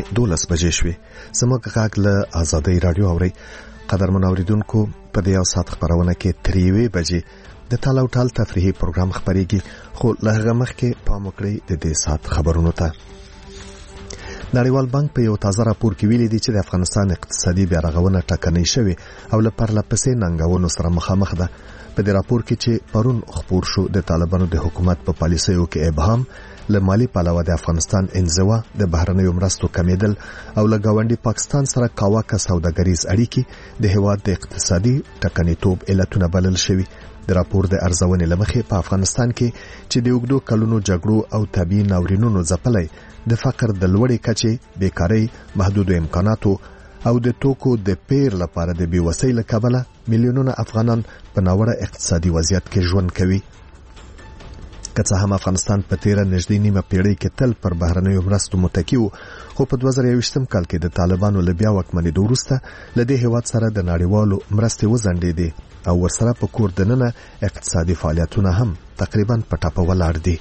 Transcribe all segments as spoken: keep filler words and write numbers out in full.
دولس بجې شوې. زموږ غږ له آزادۍ رادیو اوري. قدرمن اوریدونکو، په دې یو ساعت خبرونه کې تر یوې بجې د تاله او ټال تفریحي پروګرام خبرېږي، خو له هغه مخکې پام وکړئ د دې ساعت خبرونو ته. نړیوال بانک په یو تازه راپور کې ویلي دی چې د افغانستان اقتصادي بیا رغونه ټکنۍ شوې او له پرله پسې ننګونو سره مخامخ ده. په دې راپور کې چې پرون خپور شو، د طالبانو د حکومت په پالیسیو کې ابهام، له مالی پلوه د افغانستان انزوا، د بهرنیو مرستو کمیدل او له ګاونډي پاکستان سره کاواکه سوداګریز اړیکې د هیواد د اقتصادي ټکنیتوب علتونه بلل شوي. د راپور د ارزونې لمخې په افغانستان کې چې د اوږدو کلونو جګړو او طبي ناورینونو ځپلای، د فقر د لوړې کچې، بیکارۍ، محدودو امکاناتو او د توکو د پیر لپاره د بیوسۍ له کبله میلیونونه افغانان په ناوړه اقتصادي وضعیت کې ژوند کوي. که څه هم افغانستان په تیره نږدې نیمه پیړۍ کې تل پر بهرنیو مرستو متکی و، خو په دوه زره یوویشتم کال کې د طالبانو له بیا واکمنېدو وروسته له دې هیواد سره د نړیوالو مرستې وځنډېدې او ورسره په کور دننه اقتصادي فعالیتونه هم تقریبا په ټاپه ولاړ دي.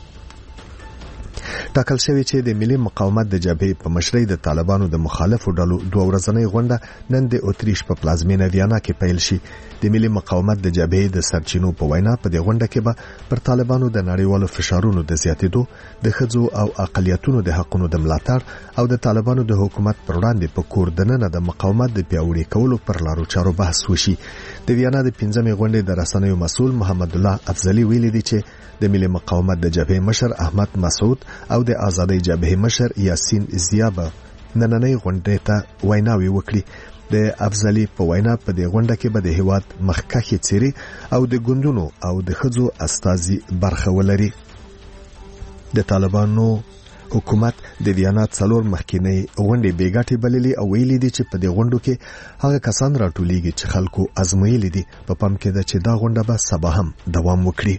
ټاکل شوی چې د ملي مقاومت د جبهې په مشرۍ د طالبانو د مخالفو ډلو دوه ورځنۍ غونډه نن د اتریش په پلازمینه ویانا کې پیل شي. د ملي مقاومت د جبهې د سرچینو په وینا په دې غونډه کې به پر طالبانو د نړیوالو فشارونو د زیاتېدو، د ښځو او اقلیتونو د حقونو د ملاتړ او د طالبانو د حکومت پر وړاندې په کور دننه د مقاومت د پیاوړي کولو پر لارو چارو بحث وشي. د ویانا د پنځمې غونډې د رسنیو مسؤل محمد الله افضلی ویلي دی چې د ملي مقاومت د جبهې مشر احمد مسعود او د آزادۍ جبهې مشر یاسین زیابه نننۍ غونډې ته ویناوي وکړي. د افضلی په وینا په دې غونډه کې به د هیواد مخکښې څیرې او د ګوندونو او د ښځو استازي برخه ولري. د طالبانو حکومت د ویانا څلور مخکینی غونډې بیګاټې بللې او ویلي دي چې په دې غونډو کې هغه کسان راټولېږي چې خلکو ازمویلي دي. په پام کې ده چې دا غونډه به سبا هم دوام وکړي.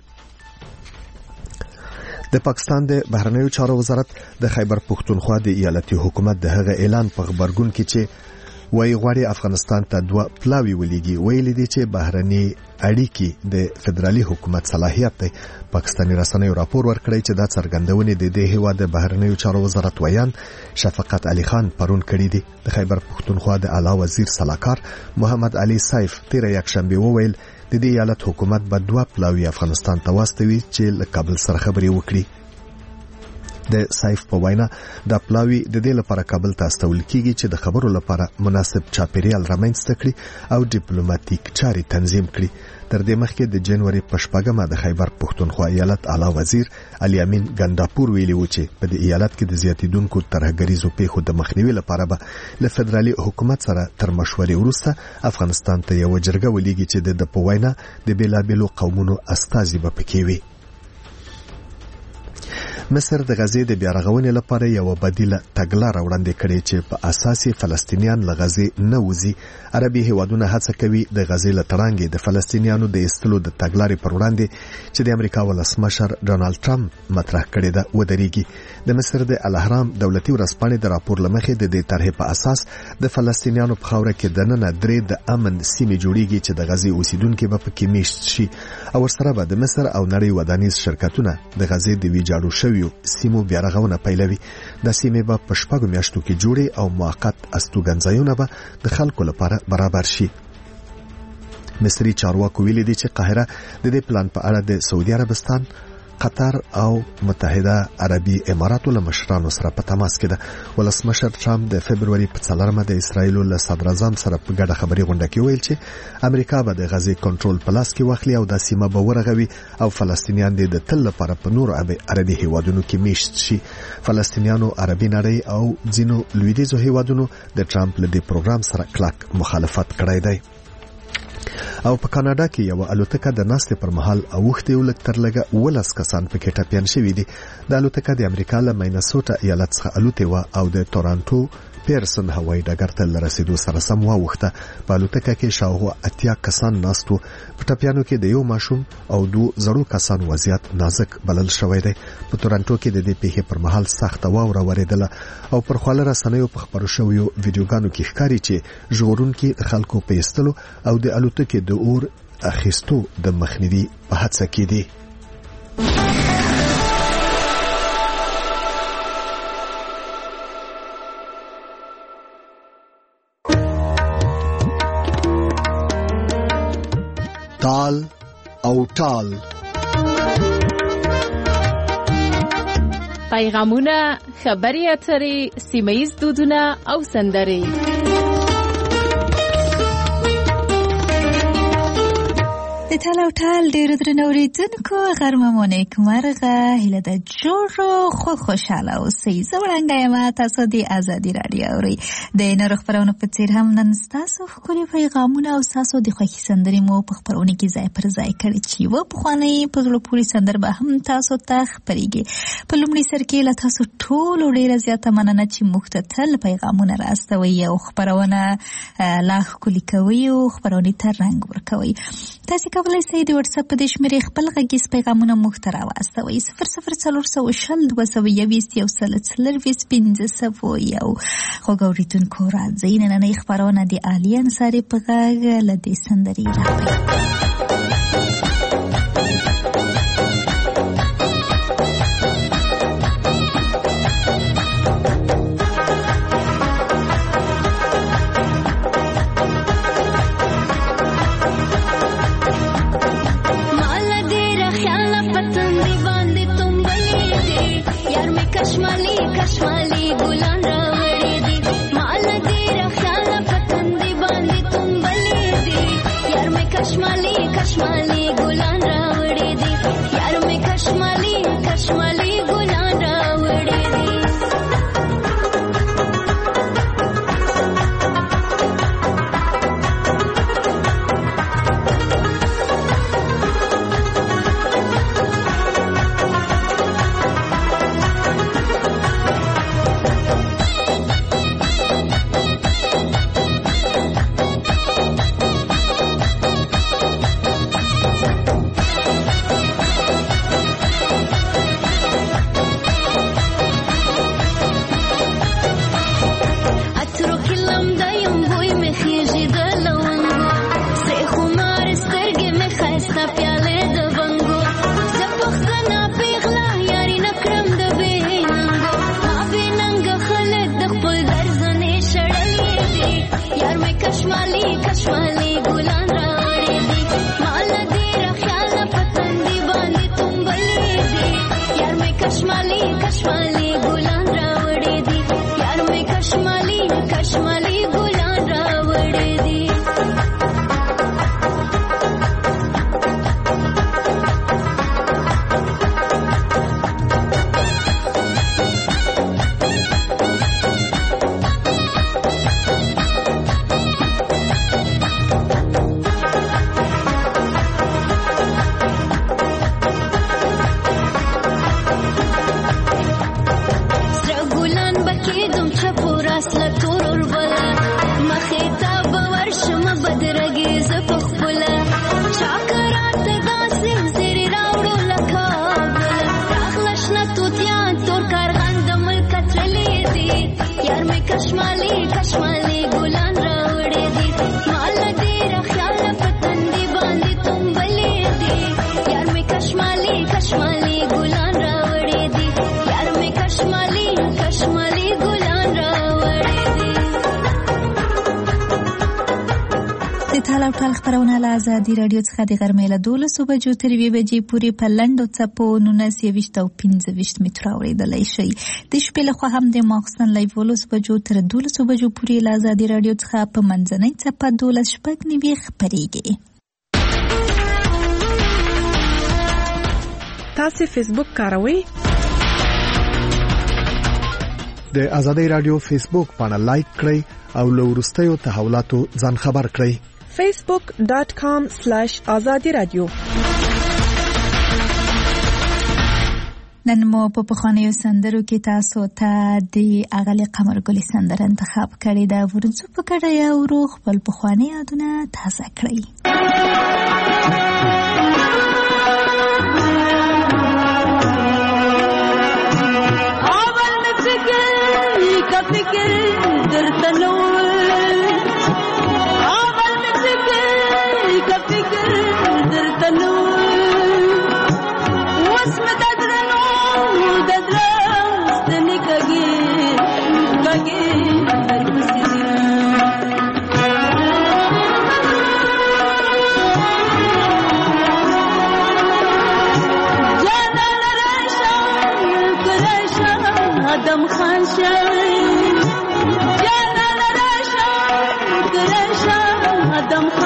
د پاکستان د بهرنیو چارو وزارت د خیبر پښتونخوا د ایالتي حکومت د هغه اعلان په خبرګون کې چې وایي غواړي افغانستان ته دوه پلاوي ولېږي، ویلي دي چې بهرني اړیکې د فدرالي حکومت صلاحیت دی. پاکستاني رسنیو راپور ورکړی چې دا څرګندونې د دې هیواد د بهرنیو چارو وزارت ویان شفقت علي خان پرون کړی دی. د خیبر پښتونخوا د اعلی وزیر سلاکار محمد علي سیف تیره یکشنبه وویل د دې ایالت حکومت به دوه پلاوي افغانستان ته واستوي چې له کابل سره خبرې وکړي. د سیف په وینا دا پلاوي د دې لپاره کابل ته استول کیږي چې د خبرو لپاره مناسب چاپیریال رامنځته کړي او ډیپلوماټیک چارې تنظیم کړي. تر دې مخکې د جنوري په شپږمه د خیبر پښتونخوا ایالت اعلی وزیر علي امین ګنداپور ویلي و چې په دې ایالت کې د زیاتیدونکو ترهګریزو پیښو د مخنیوي لپاره به له فدرالي حکومت سره تر مشورې وروسته افغانستان ته یو جرګه ولېږي چې د په وینا د بیلابیلو قومونو استازي به پکې وي. مصر د غزې د بیا رغونې لپاره یو بدیله تګلاره وړاندې کړې چې په اساس فلسطینیان له غزې نه وځي. عربي هیوادونه هڅه کوي د غزې له تړانګې د فلسطینیانو د ایستلو د تګلارې پر وړاندې چې د امریکا ولسمشر ډونالد ټرمپ مطرح کړې ده ودرېږي. د مصر د الاهرام دولتي ورځپاڼې د راپور لمخې د دې طرحې په اساس د فلسطینیانو په خاوره کې دننه درې د امن سیمې جوړیږي چې د غزې اوسیدونکو به پکې میشت شي او ورسره به د مصر او نړۍ ودانیز شرکتونه د غزې د ویجاړو شویو سیمو بیا رغونه پیلوي. د سیمې به په شپږو میاشتو کې جوړي او موقت استوګنځایونه به د خلکو لپاره برابر شي. مصري چارواکو ویلي دي چې قاهره د دې پلان په اړه د سعودي عربستان، قطر او متحده عربي اماراتو له مشرانو سره په تماس کې ده. ولسمشر ټرمپ د فبرवरी په څلورمه د اسرایل له صدر اعظم سره په ګډه خبري غونډه کې ویل چې امریکا به د غزې کنټرول په لاس کې واخلي او د سیمه به ورغوي او فلسطینیان د تل لپاره په نور عربي هیوادونو کې میشت شي. فلسطینیانو عربي نړۍ او ځینو لویدیځو هیوادونو د ټرمپ له دې پروګرام سره کلک مخالفت کړی دی. او په کاناډا کې یو الوتکه د ناستې پر مهال اوښتې ولک تر لګه ولس کسان پکې ټپيان شوي دي. د الوتکه د امریکا له مینسوټا ایالت څخه الوتې و او د تورانټو پیرسن هوایي ډګر ته رسیدو سره سم واوښته. په الوتکه کې شاوخوا اتیا کسان ناستو. په ټپيانو کې د یو ماشوم او دو زړو کسانو وضعیت نازک بلل شوی دی. په تورانټو کې د دې پیښې پر مهال سخته واوره وریدله او پر خواله رسنیو په خبرو شویو ویډیوګانو کې ښکاري چې ژغورونکي خلکو په ایستلو او د الوتکې د اور اخیستو د مخنیوي په هڅه کې دي. تال او ټال. پیغامونه، خبري اترې، سیمه‌ییز دودونه او سندرې. د ټال او ټال ډېرو درنو اورېدونکو غرمه مو نیکمرغه، هیله ده جوړ خو خوشحاله اوسئ. زه وړانګه یم، تاسو د ازادي راډیو اورئ. د نورو خپرونو په څېر هم نن ستاسو ښکلي پیغامونه او ستاسو د خوښې سندرې مو په خپرونه کې ځای پر ځای کړي چې یوه پخوانۍ په زړه پورې سندر به هم تاسو ته خپرېږي. په لومړي سر کې له تاسو ټولو ډېره زیاته مننه چې موږ ته تل پیغامونه راستوئ او خپرونه لا ښکلي کوئ او خپرونې ته رنګ ورکوئ. تاسې کولی شئ د وټساپ په دې شمېرې خپل غږیز پیغامونه موږ ته راواستوئ. صفر صفر څلور سوه شل دوه سوه یویشت یو سل څلرویشت پنځه سوه یو. خوږ اورېدونکو راځئ نننۍ خپرونه د عالي انصاري په غږ له دې سندرې راوړئ. خبرونه له ازادي راډیو څخه د غرمې له دولسو بجو تر یوې بجې پورې په لنډو څپو نولس یویشت او پنځه ویشت متره اورېدلی شئ. د شپې لخوا هم د ماخوستن له یولسو بجو تر دولسو بجو پورې له ازادي راډیو څخه په منځنۍ څپه دولس شپږ نوي خپرېږي. تاسې فیسبوک کاروئ؟ د ازادي راډیو فیسبوک پاڼه لایک کړئ او له وروستیو تحولاتو ځان خبر کړئ. facebook dot com slash azadi radio. نن مو په پخوانیو سندرو کې تاسو ته د اغلې قمرګلې سندره انتخاب کړې ده. ورځو په کډه یو روح خپل پخوانی یادونه تازه کړئ. اول مڅګي کا فکر درته نو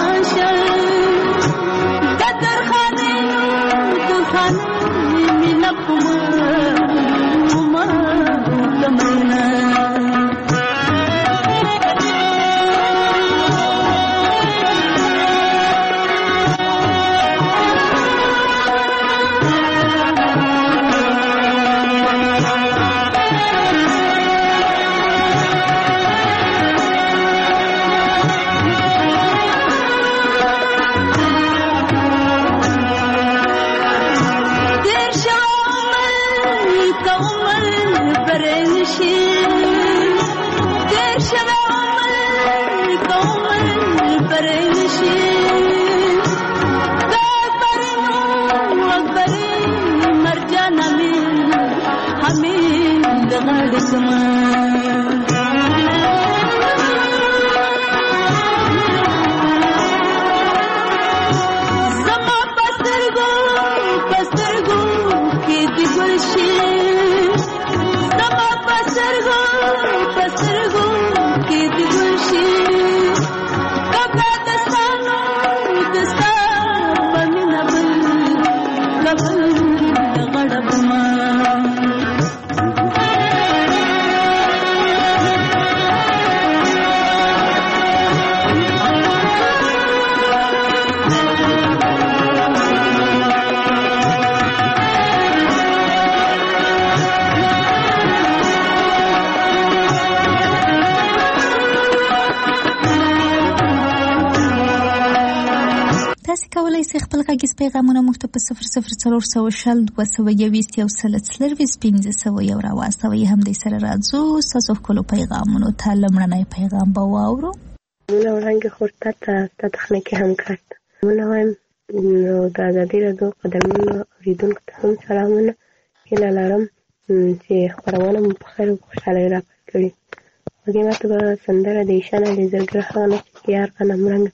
کولای شئ خپل غږیز پیغامونه موږ ته په صفر صفر څلور سوه شل دوه سوه یوویشت یو سل څلرویشت پنځه سوه یو راواستوئ. همدې سره راځو ستاسو ښکلو پیغامونو ته. لومړنی پیغام به واورو. مونه وړاندې خورته ته د تخنیکي همکار ته مونه وایم نو د ازادي راډیو قدرمنو اورېدونکو ته هم سلامونه. هیله لرم چې خپرونه مو په خیر او خوشحالۍ راپات کړي. هغې ماته به سندره د ایشان علي زرګر هغه نه چې یار غنم رنګ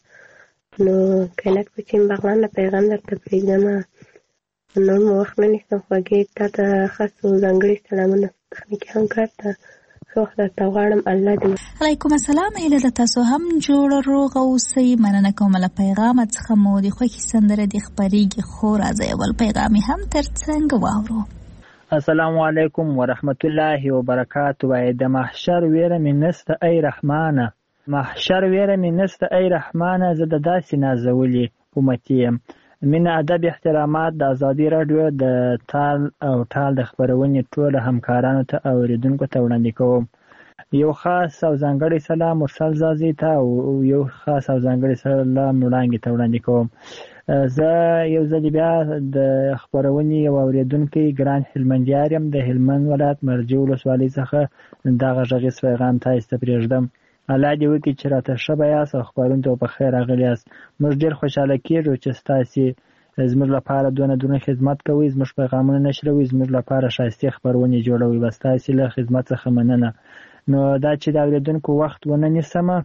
نو کینک په چین بغلان نه پیغام درته پرېږدم. نور مو وخت نه نیسم خوږې تا ته خاص او ځانګړي سلامونه تخنیکي همکار ته ښه وخت درته غواړم. الله دې. علیکم السلام. هیله ده تاسو هم جوړ روغ اوسئ. مننه کوم له پیغامه څخه مو د خوښې سندره دې خپرېږي خو راځئ اول پیغام یې هم تر څنګ واورو. السلام علیکم ورحمت الله وبرکاته. وای د محشر ویره مې نسته ای رحمانه، محشر ویره مې نسته ای رحمانه، زه د داسې نازولې امتي یم. مینه ادب احترامات د ازادي راډیو د تال او ټال د خپرونې ټولو همکارانو ته او اوریدونکو ته وړاندې کوم. یو خاص او ځانګړی سلام مرسل زازي ته او یو خاص او ځانګړی سلام وړاندې ته وړاندې کوم. زه یو ځل بیا د خپرونې یو اوریدونکی ګران هلمندیار یم د هلمند ولایت مرجع ولسوالۍ څخه دغه غږیز پیغام تاسو ته پرېږدم. الله دې وکړي چې راته ښه یاست او خپرونې ته په خیر راغلي یاست. موږ ډېر خوشحاله کېږو چې ستاسې زموږ لپاره دونه دونه خدمت کوئ، زموږ پیغامونه نشروئ، زموږ لپاره ښایستې خپرونې جوړوئ. بس ستاسې له خدمت څخه مننه. نو دا چې د اورېدونکو وخت ونه نیسمه،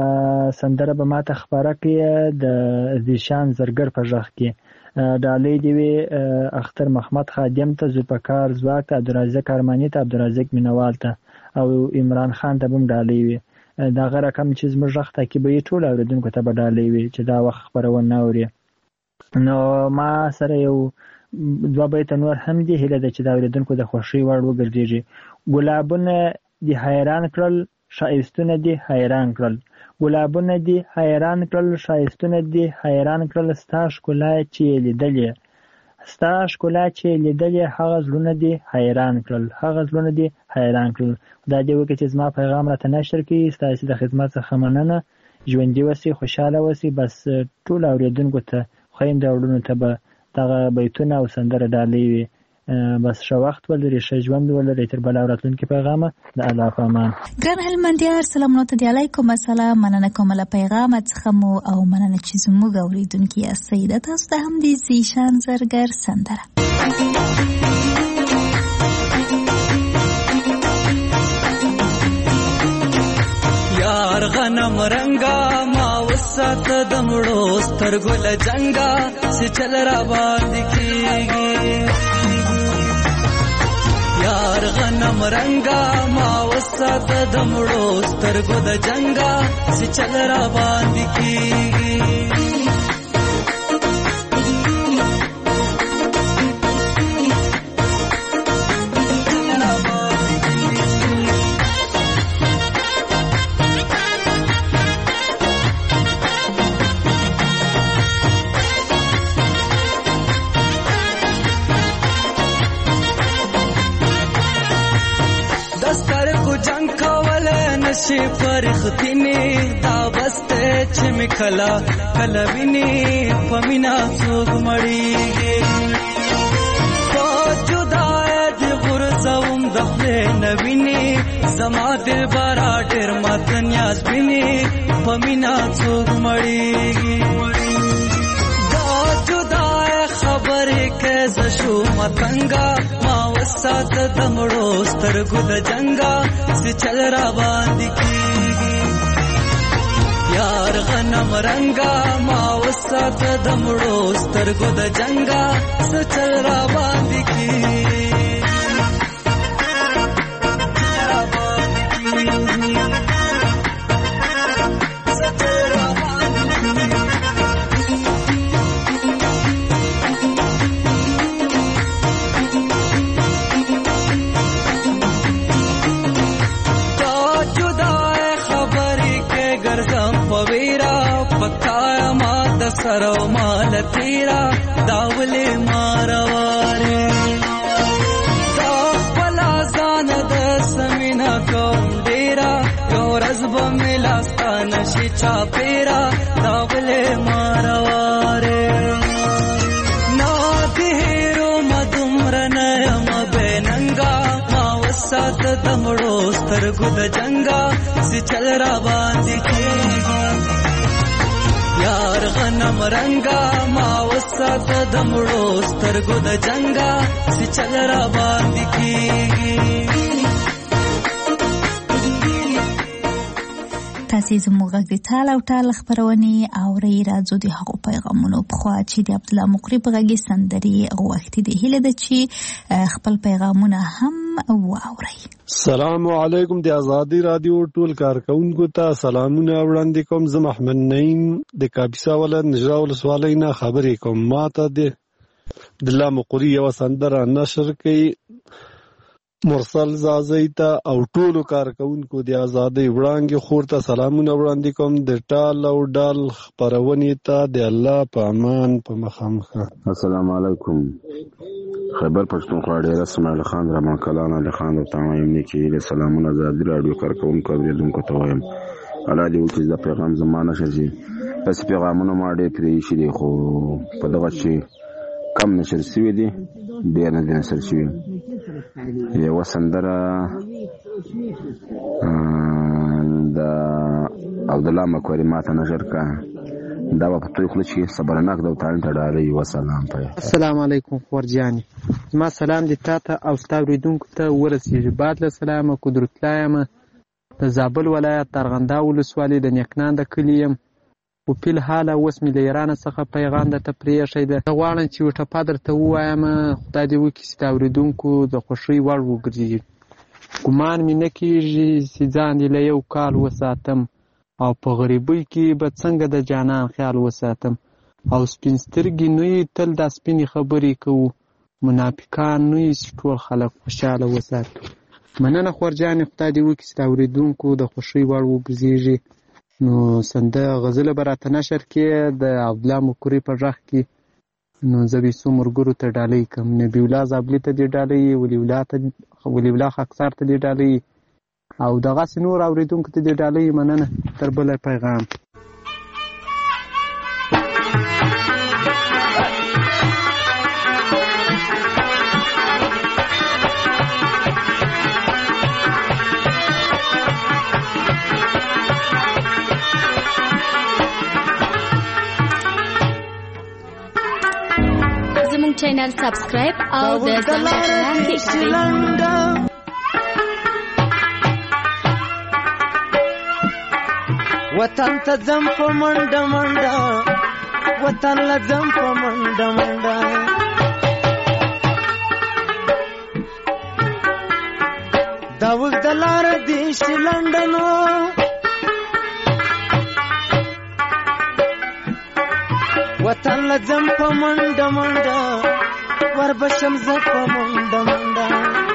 سندره به ماته خپره کړي د زیشان زرګر په غږ کې. ډالۍ دې وي اختر محمد خادم ته، ذوالفقار ځواک ته، عبدالرزاق ارماني ته، عبدالرزاق مینوال ته او عمران خان ته به هم ډالۍ وي. دغه رقم چې زموږ غږ تعقیبوي ټولو اورېدونکو ته به ډالۍ وي چې دا وخت خپرونه نه اوري. نو ما سره یو دوه بیته نور هم دي، هیله ده چې د اورېدونکو د خوښۍ وړ وګرځېږي. ګلابونه دې حیران کړل، ښایستونه دې حیران کړل، ګلابونه دې حیران کړل، ښایستونه دې حیران کړل، ستا ښکلا چې یې لیدلې، ستا ښکلا چې یې لیدلې، هغه زړونه دې حیران کړل، هغه زړونه دې حیران کړل. خدای دې وکړي چې زما پیغام راته نشر کړي. ستاسې د خدمت څخه مننه. ژوندي اوسئ، خوشحاله اوسئ. بس ټولو اورېدونکو ته، خویندو او وروڼو ته به دغه بیتونه او سندره ډالۍ وي. بس ښه وخت ولرئ، ښه ژوند ولرئ. تر بله راتلونکي پیغامه د الله په امان. ګران هلمندیار سلامونه ته دی. علیکم السلام. مننه کوم له پیغامه څخه مو او مننه چې زموږ اورېدونکي یاستئ. د تاسو ته هم د زیشان زرګر سندره. یار غنم رنگا ما وسات دمړو سترګو له جنگا چې چل را باندې کیږي، یار غنم رنگا ما وسات دمړو سترګو د جنگا چې چل را باندې کیږي نشي فرختینی دا بسته چې مکلا کلا ویني پمینا څوک مړیږي په جدای د غرزوم د خپل نویني زما دل بارا ډېر مات نیاز ویني پمینا څوک مړیږي دا جدای خبرې کې زشو متنګا ما وسات دمړو سترګو د جنگا چې چل را باندې کیږي یار غنم رنگا ما وسات دمړو سترګو د جنگا چې چل را باندې کیږي سرو مال تیرا داولی مارواره دا خپلا زان د سمینا کوم ډیرا یو رزب ملاستان شي چا پیرا داولی مارواره نا دیرو مدمرن یم بیننگا ما وسات دمړو سترګو د جنگا چې چل را باندې کیږي یار غنم رنگا ما وسات دمړو سترګو د جنگا چې چل را باندې کیږي تاسې زموږ غږ د ټال او ټال خپرونې اورئ راځو د هغو پیغامونو پخوا چې د عبدالله مقری په غږ سندرې غوښتي دي هیله ده چې خپل پیغامونه هم واورئ. السلام علیکم د ازادي رادیو ټول کارکونکو ته سلامونه وړاندې کوم. زه محمد نعیم د کاپیسا ولایت نجرا ولسوالۍ نه خبرې کوم. ما ته د عبدالله مقری یوه سندره نشر کړي مرسل زازی ته او ټولو کارکونکو د ازادۍ وړانګې خور ته سلامونه وړاندې کوم. د ټال او ډال خپرونې ته د الله په امان په مخامخه. السلام علیکم. خیبر پښتونخوا ډېر اسماعیل خان رحمان کلان علي خان او تمام نیکی له سلامونه ازادي رادیو کارکونکو اوریدونکو ته وایم. الله دې وکړي دا پیغام زمانه شي. بس پیغامونه ما ډېر پرې شي دي خو په دغه چې کم نشر شوي دي ډېر نه دي نشر شوي. یوه سندره د عبدالله مقری ماته نشر کا دا په توی خلک چې صبرناک د تاریخ ډالۍ وسلام په. السلام علیکم خورجانی. ما سلام دې تاته او ستا اوریدونکو ته ورسیږي. بعد له سلامه قدرت الله یم د زابل ولایت ارغنده ولسوالۍ د نیکنان د کلي یم. و په الحال اوس مې له ایران څخه پیغام درته پرېښی دی. زه غواړم چې یو ټپه درته ووایم خدای دې وکړي چې د اورېدونکو د خوښۍ وړ وګرځي. ګمان مې نه کېږي چې ځان دې له یو کال وساتم او په غریبۍ کې به څنګه د جانان خیال وساتم. او سپین سترګې نه یې تل دا سپینې خبرې کوو منافقان نه یې چې ټول خلک خوشحاله وساتو. مننه خورجانې خدای دې وکړي چې د اورېدونکو د خوښۍ وړ وګرځېږي. نو سنده غزله به راته نشر کې د عبدالله مقری په غږ کې. نو زه به څو ملګرو ته ډالۍ کړم. نبي الله زابلي ته دې ډالۍ ولي الله ته ولي الله خاکسار ته دې ډالۍ او دغسې نور اورېدونکو ته دې ډالۍ. مننه. تر بله پیغام. چینل سبسکرایب او د زنګ بټن کلیک وطن ته ځم په منډه منډه وطن له ځم په منډه منډه دا اوږده لاره دې شي لنډنو وطن له ځم په منډه منډه وربشم زه په منډه منډه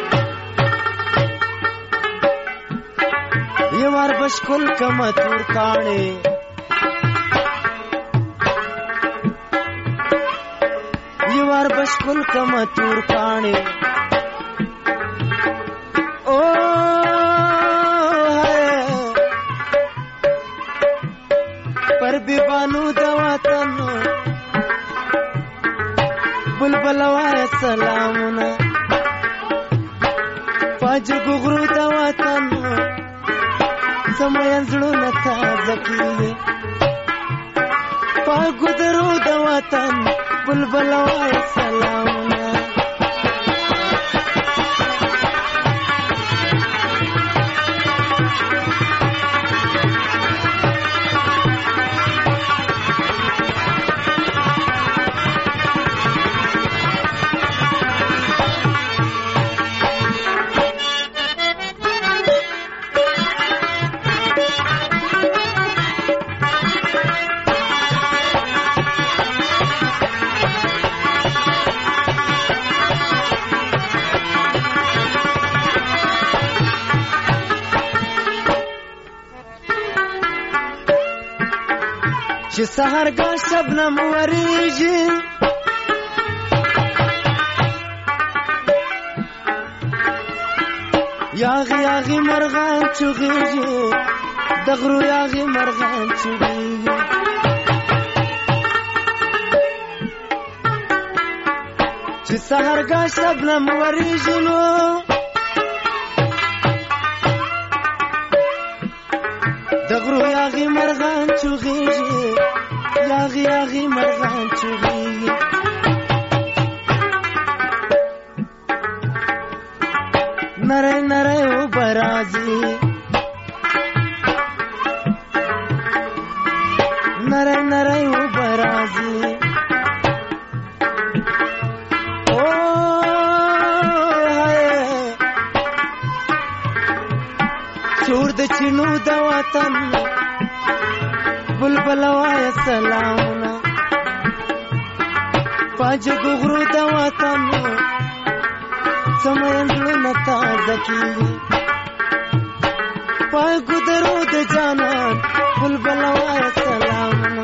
یې وربش کل کمه تور کاڼې یې وربش کل کمه تور کاڼې او پر بیبانو د وطن بلبل وای سلامونه فاجګو غرو د وطن زموږ زړونه تازه کیږي پاګو درو د وطن بلبل وای سلامونه چې سحرګاه شبنم وریږي یاغي یاغي مرغان چغېږي د غرو یاغي مرغان چغېږي چې سحرګاه شبنم وریږي نو د غرو یاغي مرغان چغېږي یاغي یاغي مرغان چغېږي نری نری اوبه راځي نری نری اوبه راځي او چور د چینو د وطن بلبل وای سلامونه پاجګو غرو د وطن زموږ زړونه تازه کیږي پاګو درو د جانان بلبل وای سلامونه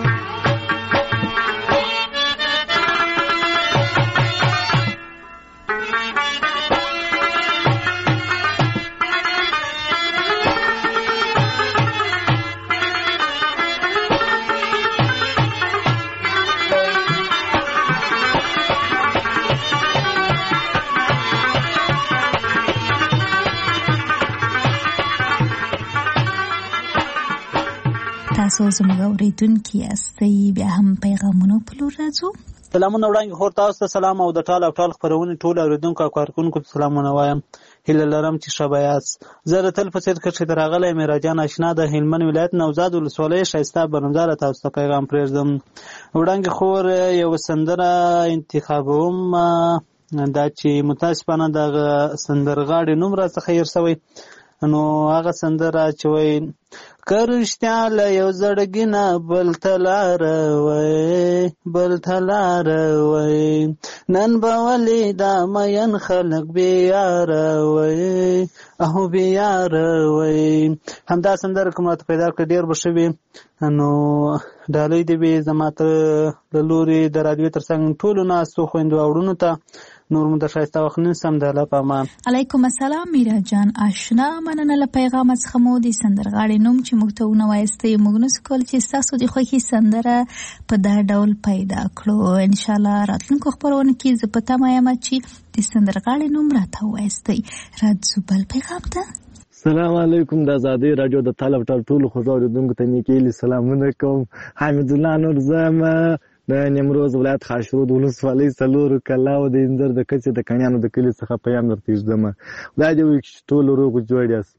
تاسو زموږ اورېدونکي یاستئ بیا هم پیغامونو په لور راځو سلامونه وړاندې خور تاسو ته سلام او د ټال او ټال خپرونې ټول اورېدونکو او کارکونکو ته سلامونه وایم هیله لرم چې ښه به یاست زه د تل په څېر کښې ته راغلی میراجان اشنا د هلمند ولایت نوزاد ولسوالۍ ښایسته بنمداره تاسو ته پیغام پرېږدم وړاندې خور یوه سندره انتخابوم دا چې متاسفانه دغه سندرغاړې نوم راڅخه هېر شوی نو هغه سندره چې وایي که رښتیا له یو زړګي نه بل ته لاره وایي بل ته لاره وایي نن به ولې دا مین خلک بېیاره وایي او بېیاره وایي همدا سندره که ماته پیدا کړه ډېر به ښه وي نو ډالۍ دې وي زما ته له لورې د راډیو تر څنګ ټولو ناستو خویندو او وروڼو ته نور مو د ښایسته وخت نیسم د الله په امان علیکم السلام میرا جان آشنا مننه له پیغامه څخه مو د سندرغاړې نوم چې موږ ته ونوایستی موږ نسو کولی چې ستاسو د خوښې سندره په دا ډول پیدا کړو انشاءالله راتلونکو خپرونو کې زه په تمه یم چې د سندرغاړې نوم راته ووایستئ راځو بل پیغام ته السلام علیکم د ازادۍ راډیو د طالب ټال ټولو خوږو اورېدونکو ته نیکې هیلې سلامونه کوم حمید الله نور زم د نیمروز ولایت خاشرود ولسوالۍ څلورو کلاو د انځر د کچې د کڼیانو د کلي څخه پیغام درته ږدم خدای دې وکړي چې ټول روغ جوړ یاست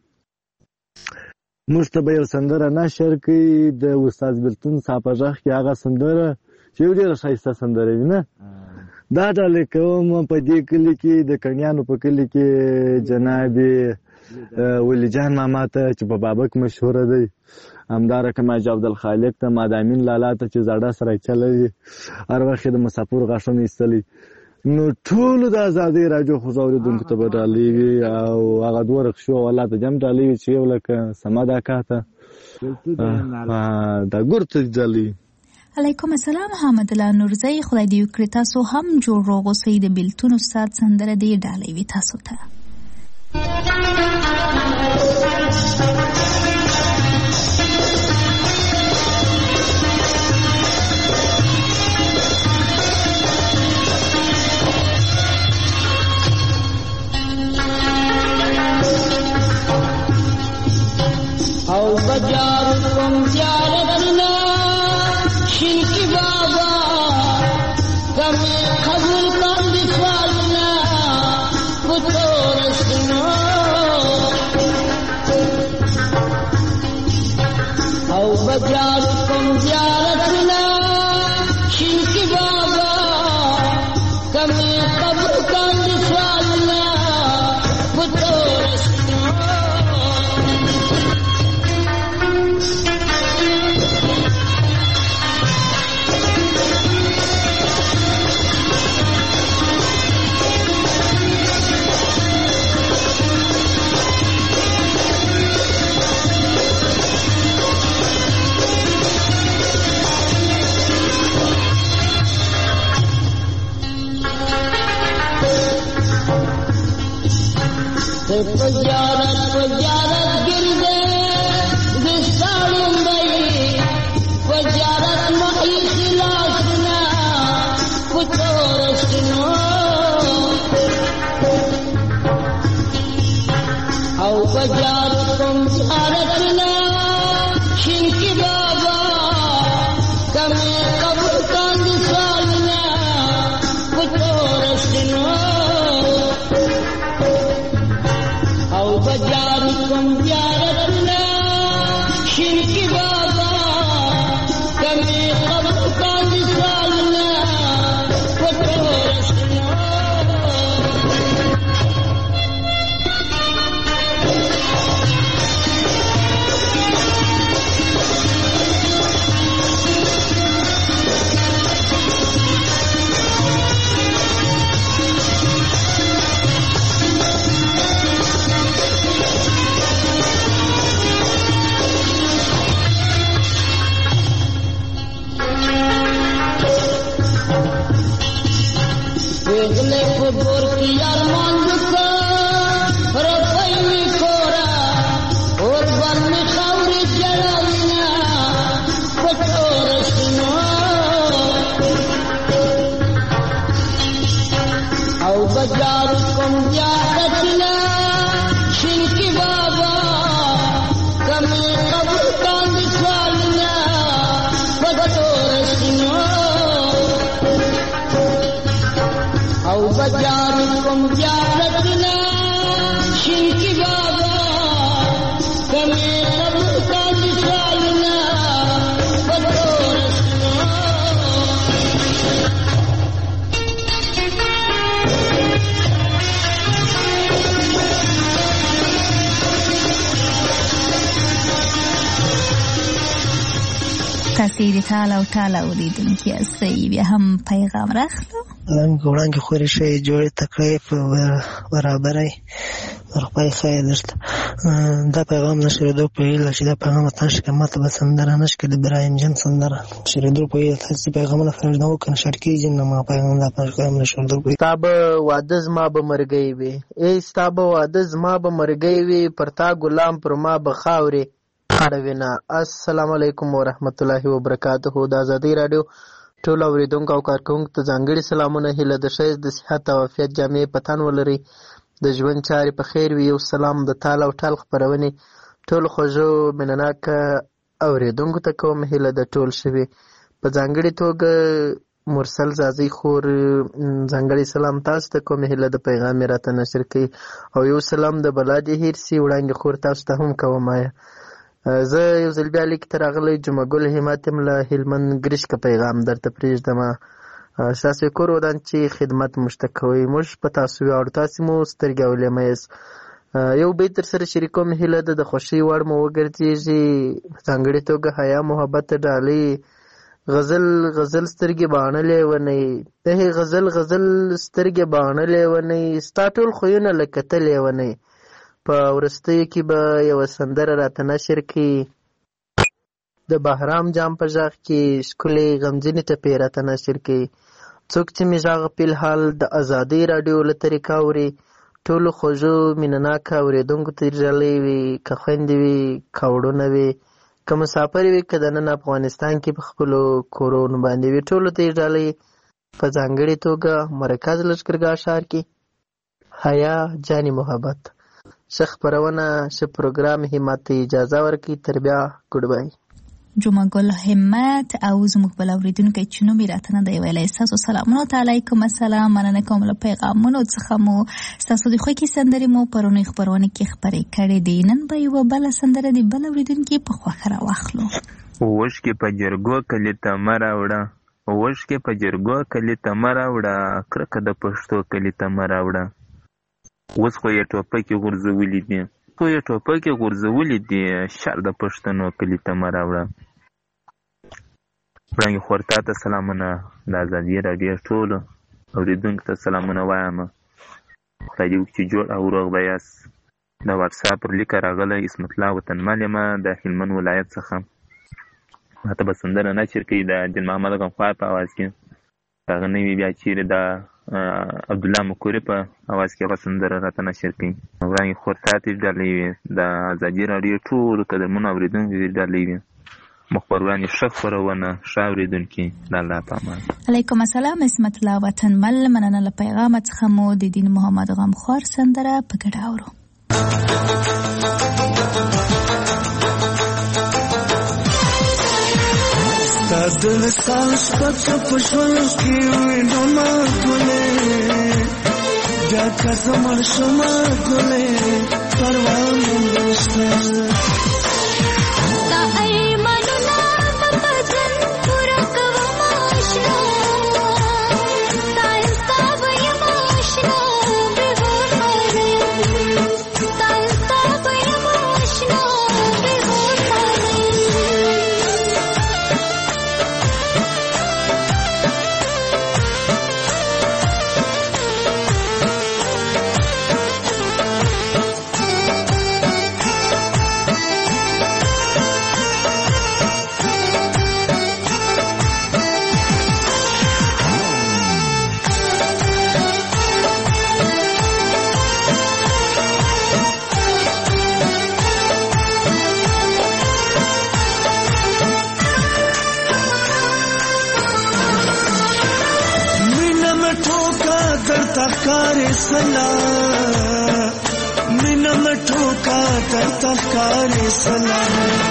موږ ته به یو سندره نشر کړي د استاد بلتون صاحب په غږ کې هغه سندره چې یو ډېره ښایسته سندره وي نه دا ډالۍ کوم په دې کلي کې د کڼیانو په کلي کې جناب ولی جان ماما ته چې په بابک مشهوره دی، همدارقم حاجي عبدالخالق ته، مادامین لالا ته چې زړه سره چلوي، هر وخت د مسافر غاښونه ایستلي. نو ټولو د ازادۍ راډیو خو اورېدونکو ته به ډالۍ وي او هغه دوه رخشو والا ته هم ډالۍ وي چې یو لکه صمد اکا ته دا ګورته ډالۍ. علیکم السلام حامد الله نورزی، خدای دې وکړي تاسو هم جوړ روغ اوسئ. د بیلتون استاد سندره دې ډالۍ وي تاسو ته. او بجار کوم زیارتنا شینکی بابا کمی قبول کن دفالنا کتورسنا او بجار کوم زیارتنا شینکی بابا کمی قبول کن دفالنا کتورسنا Pajarat pajarat girde disalum bayi pajarat mai khilasna kutorasno au pajarat kum jaratna shinki baba kame kabul kan disalna kutorasno بجاركم زيارتنا شرك بابا كمي قبل كان لسالنا وتورثنا Vegle kubur ki arman duka rafai mi kora aur ban mi khawri jalawna patorasna au bajarukum jaratna shinki baba kami qabul kan disalna patorasna او بجاركم جارتنا شنكي بابا كمي قبل كان لسالنا فتورسنا تاسې د ټال او ټال اورېدونکي یاستئ. بیا هم پیغام راخلو. وړاندې خورې شوې جوړې تکلیف برابرۍ ورخپای خیر درته دا پیغام د شریدو په هیله چې دا پیغام تاسو کې ماته به سندره نشکې د برایم جن سندره شریدو په هیله تاسو پیغامونه فرض نه وکړ شرکې جن ما پیغام دا پیغام شریدو په تاب واده زما به مرګي وي ای ستاب واده زما به مرګي وي پرتا ګلام پر ما به خاوري اړوینا. السلام علیکم ورحمت الله وبرکاته. د ازادي رادیو ټول اوریدونکو او کارکونکو ته ځانګړي سلامونه، هیله د ښه د صحت او عافیت جامې پتن ولري، د ژوند چارې په خیر وي. یو سلام د تال او ټال خپرونې ټول خوږو منناک اوریدونکو ته کوم، هیله د ټول شوي په ځانګړي توګه مرسل زازي خور ځانګړي سلام تاسو ته کوم، هیله د پیغام راته نشر کړي، او یو سلام د بلادي هیرسي وړاندې خور تاسو ته هم کوم. زه یو ځل بیا لیک ته راغلی جمعه ګل همت یم له هلمند ګرشکه پیغام درته پرېږدم. ستاسو کور ودان چې خدمت موږ ته کوئ، موږ په تاسو ویاړو، تاسې مو سترګې او لیمه یاست. یو بیت در سره شریکوم، هیله ده د خوښۍ وړ مو وګرځېږي. په ځانګړې توګه حیا محبت ډالۍ غزل غزل سترګې باڼه لیونۍ، د هغې غزل غزل سترګې باڼه لیونۍ، ستا ټول خویونه لکه ته لیونۍ. په وروستیو کې به یوه سندره راته نشر کړي، د بهرام جام په غږ کې ښکلې غمجنې ټپې راته نشر کړي. څوک چې مې غږ په الحال د ازادۍ راډیو له طریقه اوري، ټولو خوږو مینهناکه اورېدونکو ته ډالۍ وي، که خویندې وي که وړونه وي، که مسافر وي که دننه افغانستان کې په خپلو کورونو باندې وي، ټولو ته یې ډالۍ. په ځانګړې توګه مرکز لښکرګاه ښار کې حیا جانې محبت. ښه خپرونه، ښه پروګرام، همت ته اجازه ورکړي. تر بیا ګډ بای. جمعه ګل همت او زموږ بل اورېدونکی چې نوم یې راته نه دی ویلی، ستاسو سلامونه ته علیکم السلام، مننه کوم له پیغامونو څخه مو. ستاسو د خوښې سندرې مو پرونۍ خپرونه کې خپرې کړې دي. نن به یوه بله سندره د بل اورېدونکي په خوښه راواخلو. اوښکې په جرګو کلي ته مه راوړه، اوښکې په جرګو کلي ته مه راوړه، کرکه د پښتو کلي ته مه راوړه. اوس خو یې ټوپکې غورځولي دي، خو یې ټوپکې غورځولي دي، شر د پښتنو کلي ته مه راوړه. وړانګې خور تا ته سلامونه، د ازادي راډیو ټولو اورېدونکو ته سلامونه وایم. خدای دې وکړي چې جوړ او روغ به یاست. د واټساپ پر لیکه راغلی اسمت الله وطنمل یم د هلمند ولایت څخه. ماته به سندره نشر کوي د جن محمد غمخوار په اواز کې، هغه نه وي بیا چیرې د عبدالله مکوري په اواز کې هغه سندره راته نشر کوي. وړانګې خور تا ته ډالۍ وي، د ازادي راډیو ټولو قدرمنو اورېدونکو ته ډالۍ وي. مخبر وړاندې ښه خپرونه، ښه اورېدونکي، د الله په امان. علیکم السلام اسمت الله وطنمل، مننه له پیغامه څخه مو د دین محمد غمخوار سندره په ګډه اورو. ستا د وصال شپه په ژوند کې وینمه ګلې، بیا که زه مړ شمه ګلې پروا مې نشته. تخکاری سلا مینا مټوکا در تخکاری سلا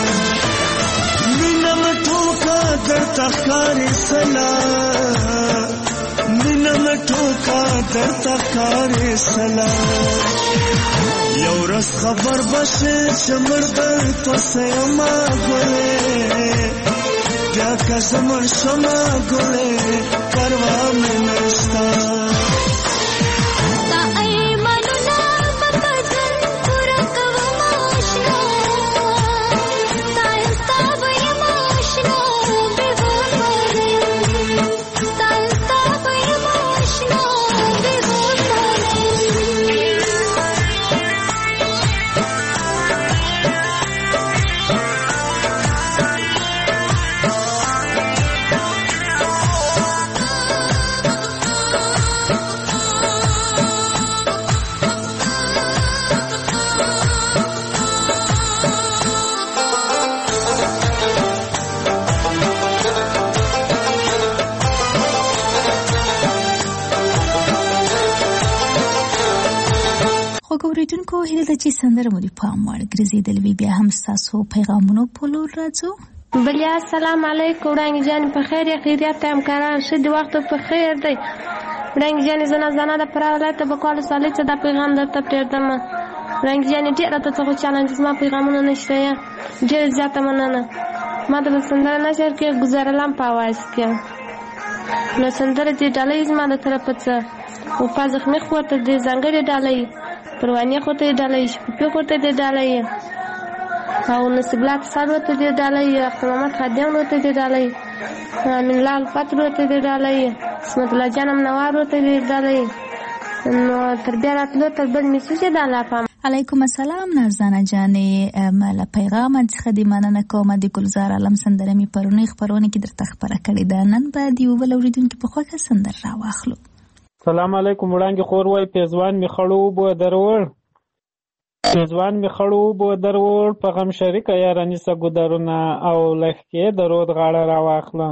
مینا مټوکا در تخکاری سلا مینا مټوکا در تخکاری سلا. یو رس خبر بشه شمر در تسیما گله، بیا که زمر شما گله پروا مې نشتا. اوریدونکو هیله ده چې سندره مو د پام وړ ګرځېدلې وي. بیا هم ستاسو پیغامونو په لور راځو. بلیا السلام علیکم وړانګې جانې په خیر یې خیریت ته همکاران ښه د وخت په خیر دی. وړانګې جانې زه نازانه د فراه ولایت بکوالو سالۍ څه دا پیغام درته پرېږدم. وړانګې جانې ډېر راته څه خو چلند زما پیغامونه نشته یا ډېره زیاته مننه. ما ته به سندره نشر کړې ګزارلم په اواز کې نو سندره دې ډالۍ زما د طرفه څه وفا زخمي خور ته دې ځانګړې ډالۍ پروانې خو ته یې ډالۍ، شفیق ورته دې ډالۍ، او نصیب الله کسان ورته دې ډالۍ، اختر محمد خادم ورته دې ډالۍ، امین الله الفتر ورته دې ډالۍ، اسمت الله جان منوار ورته دې ډالۍ. نو تر بیا راتلو تر بل میسیجه د الله پام. علیکم السلام نازدانه جانې، مله پیغام څخه دې مننه کوم. د ګلزار عالم سندره مې پرونی خبرونه کې درته خبره کړې ده، نن به د یو بل اورېدونکي په خوښه سندره راواخلو. سلام علیکم. وړانګې خور وای پیزوان می خړو بو درور، پیزوان می خړو بو درور، په غم شریکه یارانی سګودرونه، او لخکې درود غاړه راواخله،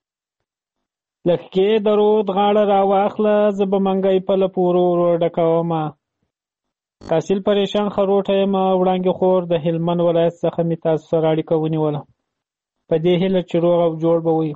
لخکې درود غاړه راواخله، زه به منګی په لپورو ورو ډکومه. تحصیل پریشان خروټه یم، وړانګې خور د هلمند ولایت څخه مې تاسو سره اړیکه ونیوله، په دې هیله چې روغ او جوړ به وي.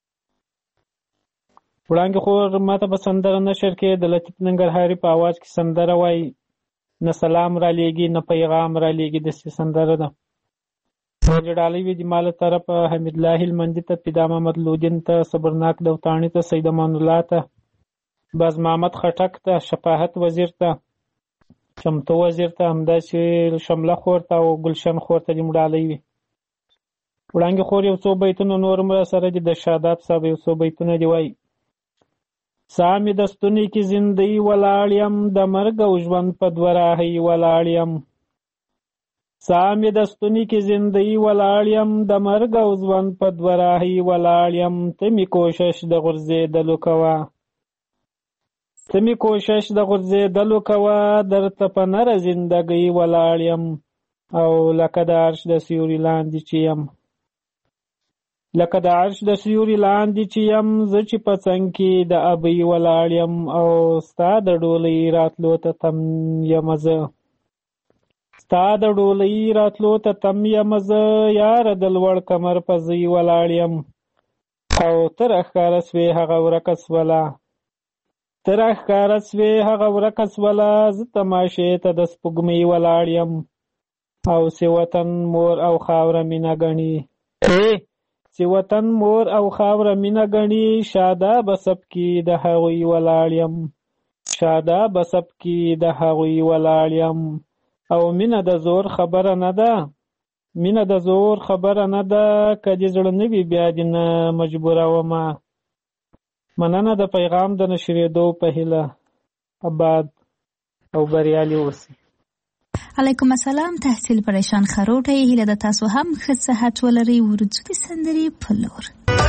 وړانګې خور ماته به سندره نشر کې د لطیف ننګرهاري په آواز کې سندره وایي، نه سلام را لیږي نه پیغام را لیږي، داسې سندره ده. نور ډالۍ وي د ماله طرفه حمید الله هلمندي ته، پیدا محمد لودین ته، صبرناک دوتاڼي ته، سید امان الله ته، باز محمد خټک ته، شفاعت وزیر ته، چمتو وزیر ته، همداسې شمله خور ته او ګلشن خور ته دې ډالۍ وي. وړانګې خور یو څو بیتونه نور هم را سره دي، د شاداب صاحب یو څو بیتونه دي وایي: سامې د ستوني کې زندۍ ولاړ یم، د مرګ او ژوند په دوه راهۍ ولاړ یم. سامې د ستوني کې زندۍ ولاړ یم، د مرګ او ژوند په دوه راهۍ ولاړ یم. ته مې کوشش د غورځېدلو کوه، ته مې کوشش د غورځېدلو کوه، درته په نره زندګۍ ولاړ یم. او لکه د عرش د سیوري لاندې چې یم، لکه د عرش د سیوري لاندې چې یم، زه چې په څنګ کې د ابۍ ولاړ یم. او ستا د ډولۍ راتلو ته تم یم زه، ستا د ډولۍ راتلو ته تم یم زه، یاره د لوړ کمر په ځای ولاړ یم. او ته راښکاره سوې هغه ورکه سوله، ته راښکاره سوې هغه ورکه سوله، زه تماشې ته د سپوږمۍ ولاړ یم. او چې وطن مور او خاوره مینه ګڼي، چې وطن مور او خاوره مینه ګڼي، شادابه سبکي د هغوی ولاړ یم، شادابه سبکي د هغوی ولاړ یم. او مینه د زور خبره نه ده، مینه د زور خبره نه ده، که دې زړه نه وي بیا دې نه مجبورومه. مننه د پیغام د نشرېدو په هیله، آباد او بریالي اوسئ. علیکم السلام. تحصیل پریشان خروټه، هیله د تاسو هم ښه صحت ولرئ. ورځو د سندرې په لور.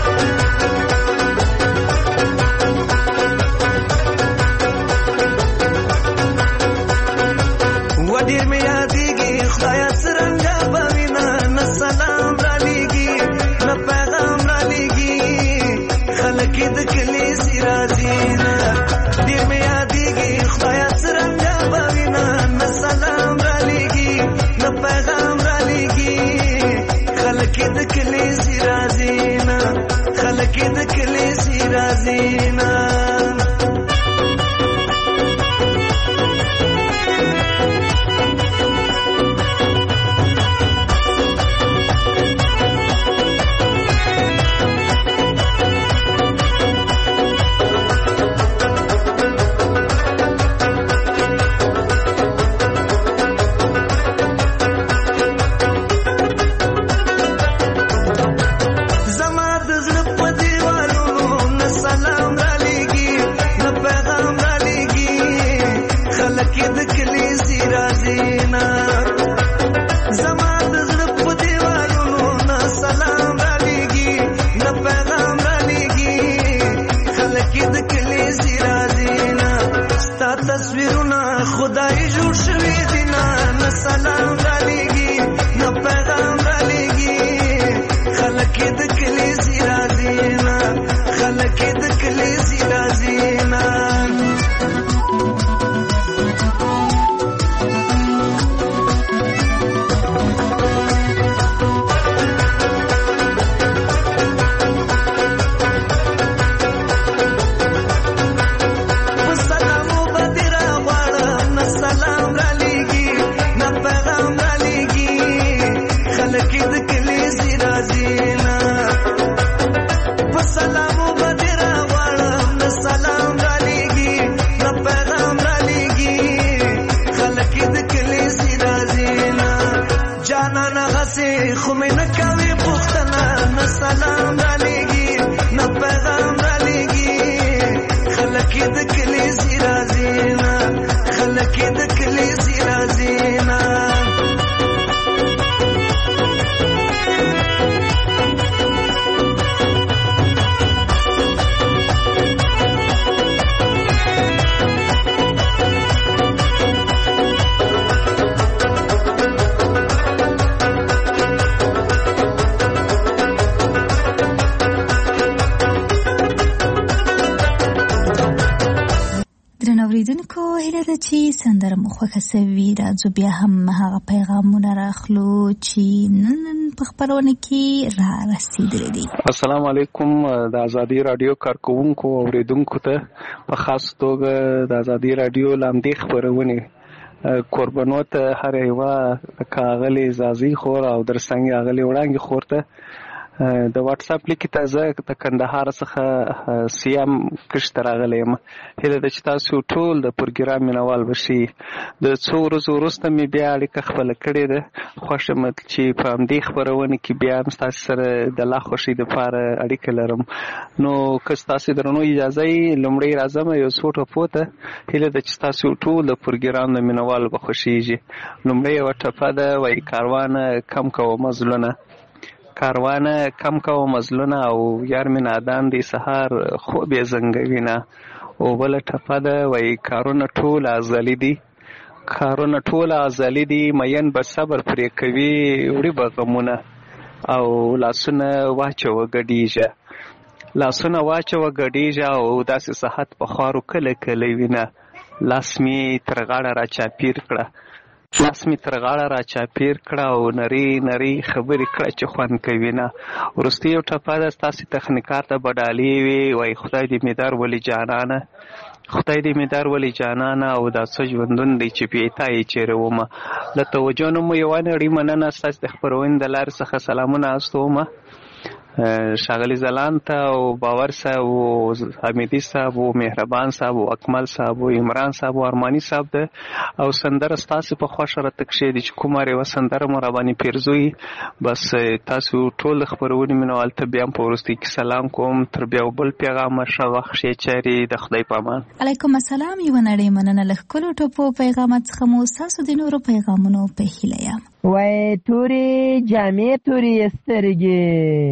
و ډېر مې یادېږي خدایه څرنګه به وینه، نه سلام را لیږي نه پیغام را لیږي، خلک یې د کلي سي راځي نه. ډېر مې یادېږي خدایه څرنګه به وینه، نه سلام را لیږي نه پیغام را لیږي، خلک یې د کلي سي راځي نه، خلک یې د کلي سي راځي نه. زما د زړه په دیوالونو نه سلام را لیږي د کلی زی رازینا خلک د کلی زی رازینا اوریدونکو هیله ده چې سندره مو خوښه سوي. راځو بیا هم هغه پیغامونه راخلو چې نن په خپرونه کې را رسیدلي دي. السلام علیکم. د ازادي رادیو کارکوونکو اوریدونکو ته په خاص توګه د ازادي رادیو لامدې خپرونې قربانو ته هر یوه کاغلي زازي خور او درسنګ اغلي وړانګي خور ته د واتس اپ لیک ته زه د کندهار څخه سیام کښته راغلی یم. هیله ده چې تاسو ټول د پروګرام مینوال بشئ. د څو ورځو وروسته مې بیا اړیکه خپله کړې ده. خوښ یم چې په همدې خپرونې کې بیا هم ستاسو سره د لا خوښۍ دپاره اړیکه لرم. نو که ستاسو درنو اجازه یې لومړی راځم یو څو ټپو ته. هیله ده چې ستاسو ټول د پروګرام د مینوالو به خوښیږي. لومړی یوه ټپه ده، وایي کاروانه کم کوه مزلونه، کاروانه کم کوه مزلونه او یار مې نادان دی سهار خوب یې زنګوینه. او بله ټپه ده، وایي کارونه ټول ازلي دي، کارونه ټول ازلي دي، مین به صبر پرې کوي وړي به غمونه. او لاسونه واچوه ګډیږه، لاسونه واچوه ګډیږه او داسې صحت په خارو کله کله وینه. لاس مې تر غاړه را چاپیر کړه، لاس مې تر غاړه را چاپیر کړه او نری نری خبرې کړه چې خوند کوي نه. وروستۍ یو ټپه ده، ستاسې تخنیکار ته به ډالۍ وي، وایي خدای دې مې در ولي جانانه، خدای دې مې در ولي جانانه، او دا څه ژوندون دی چې بېتا یې چیرې ومه. له توجه نه مو یوه نړۍ مننه. ستاسې د خپرونې د لارې څخه سلامونه استومه ښاغلي ځلاند ته او باور صاحب او حمیدي صاحب او مهربان صاحب او اکمل صاحب او عمران صاحب او ارماني صاحب ده. او سندره ستاسې په خوښه راته کښېږدي چې کومه یوه سندره مو راباندې پیرزوي. بس تاسو ټول د خپرونې مینوال ته بیا هم په وروستۍ کې سلام کوم. تر بیا بل پیغامه ښه وخت ښې چارې، د خدای په امان. علیکم السلام. یوه نړۍ مننه له ښکلو ټپو پیغامات څخه مو ستاسو د نورو پیغامونو په هیله یم. وایي تورې جامې تورې سترګې،